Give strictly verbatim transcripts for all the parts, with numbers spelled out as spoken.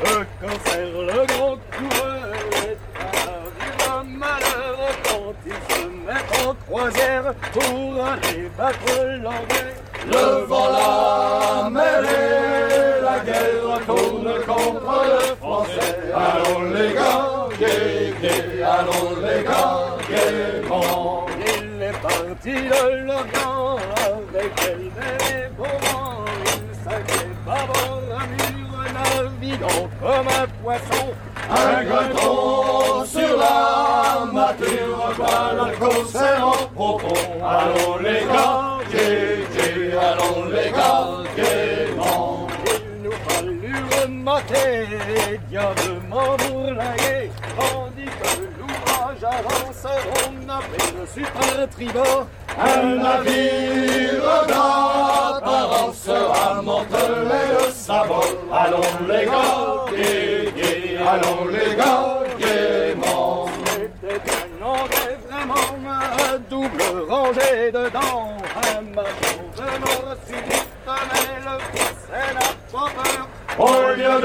Le cancer, le grand coureur est arrivé un malheur quand il se met en croisière pour aller battre l'anglais. Le vent l'a mêlé, la guerre tourne contre le français. Allons les gars, gai, gai, allons les gars, gaiement. Il est parti de l'Orient avec elle et Beaumont. Il s'inquiète bâbord un mur naviguant comme un poisson. Un gretton sur la mature, voilà le concert en propos. Allons les gars, gai, gai, allons les gars, gaiement. Il nous fallut remonter diablement bourlinguer, tandis que l'ouvrage avance, on aperçut par tribord un navire d'apparence amontelé de sabot. Allons les gars, gai, gai, allons les gars, gaiement. C'était un anglais vraiment à double rangée dedans, un maçon de nord-sud, mais le français n'a pas peur. Au lieu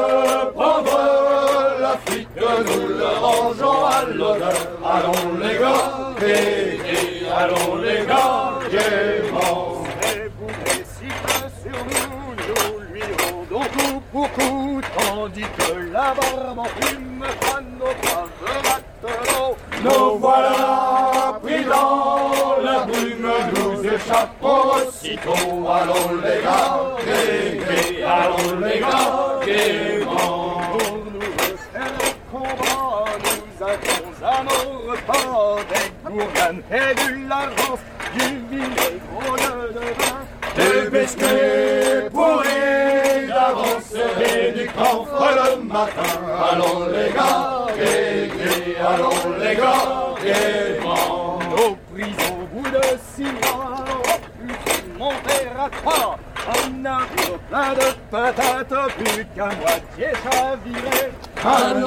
de prendre l'Afrique, nous le rangeons à l'honneur. Allons les gars, gai, gai, allons les gars, gaiement. Et vous si peu sur nous, nous lui rendons coup pour coup, tandis que la barbe en plume à nos braves matelots. Nous voilà pris dans la brume, nous échappons aussitôt. Allons les gars, gai, gai, allons les gars, gaiement. Pour nous refaire le combat, nous avons à nos repas des gourganes et du largence, du vinaigre de vin, Des biscuits pourris d'avance et du camphre le matin. Allons les gars, gai, gai, allons les gars, gaiement. nos prisons au bout de six mois ont pu monter à trois. Un navire plein de patates, plus qu'à moitié chaviré. Un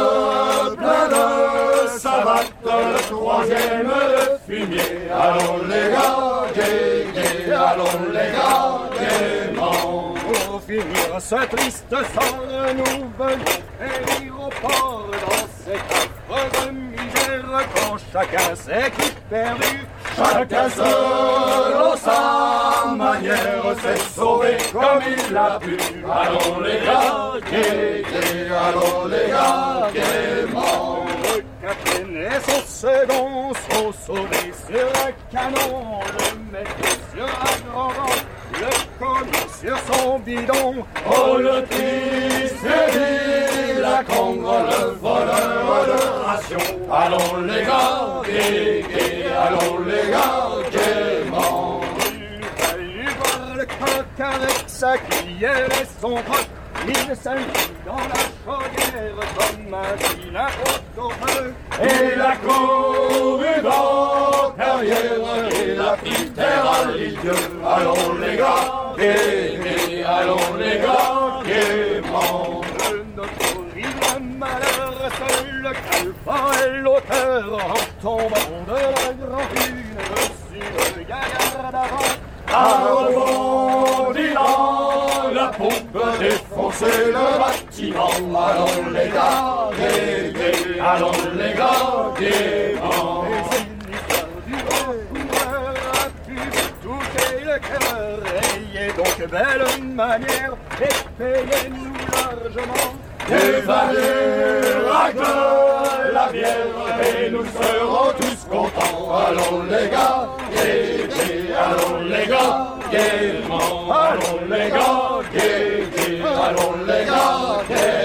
autre plein de savates, le troisième le fumier. Allons les gars, gai, gai, allons les gars, gaiement. Pour finir ce triste sort, nous venons périr au port dans cette affreuse misère quand chacun sait qu'il est perdu. Chacun selon sa manière s'est sauvé comme il l'a pu. Allons les gars, gai, gai, allons les gars, gaiement. Le capitaine et son second sont sauvés sur un canon, le maître sur un grand vent, le commis sur son bidon. Oh le triste et la congre, le voleur de ration. Allons les gars, gai, gai, allons les gars, gaiement. Il fallut voir le coq avec sa cuillère et son croc. Il s'invite dans la chaudière comme un vilain au feu. Et la courue dans carrière et la petite terre à l'île Dieu. Allons les gars, gai, gai, allons les gars, gaiement. De notre horrible malheur, seul le calfin est l'auteur. En tombant de la grande lune, reçu le gaillard d'avant. À rebondi dans la pompe, défoncer le bâtiment. Allons les gars, gai, gai, allons les gars, gaiement. Et c'est l'histoire du grand coureur a pu toucher le cœur. Ayez donc belle manière et payez-nous largement. Dévaler de la bière et nous serons tous contents. Allons les gars, gai, gai, allons les gars, gaiement. Allons les gars, gai, gai, allons les gais.